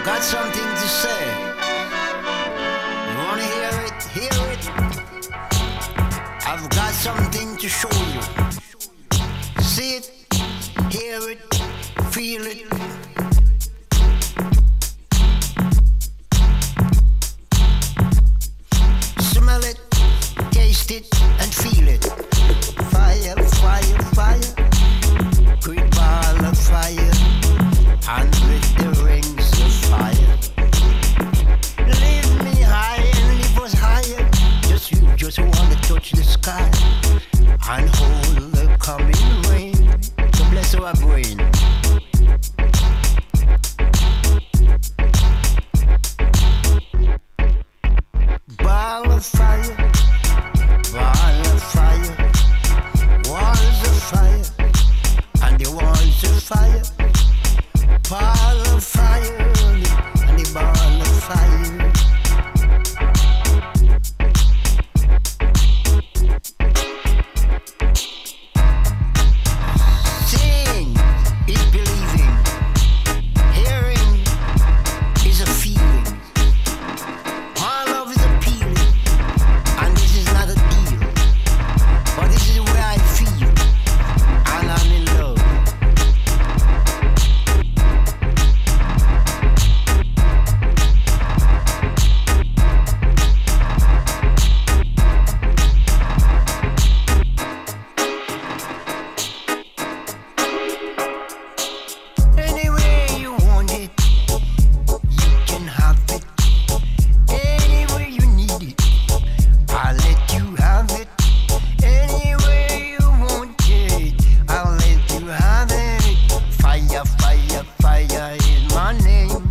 got something to say. You wanna hear it? Hear it. I've got something to show you. See it, hear it, feel it. Smell it, taste it, and feel it. Fire, fire, fire. Great ball of fire. And with the rings of fire. Lift me high and lift us higher. Just you, just wanna touch the sky and hold the coming rain to bless our brain. Ball of fire, ball of fire, walls of fire, and the walls of fire. Ball of fire, and the ball of fire. Seeing is believing. Hearing is a feeling. My love is appealing, and this is not a deal, but this is where I feel, and I'm in love. Anywhere you want it, you can have it. Anywhere you need it, I'll let you have it. Anywhere you want it, I'll let you have it. Fire, fire, fire is my name.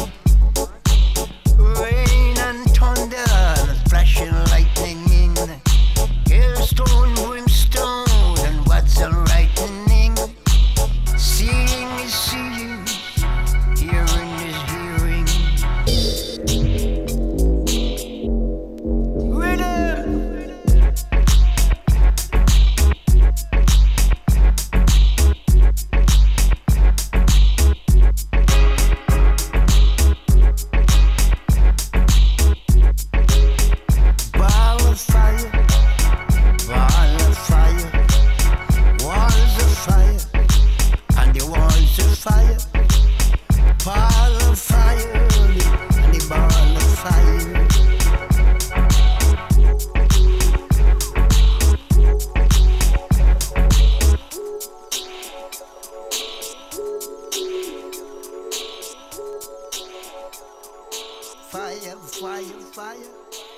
Rain and thunder and flashing lightning. Hailstone, brimstone, and what's a lightning? Seeing is seeing, hearing is hearing. Rhythm. Ball of fire, ball of fire, walls of fire, and the walls of fire. Ball of fire, and the ball of fire. Fire, fire, fire.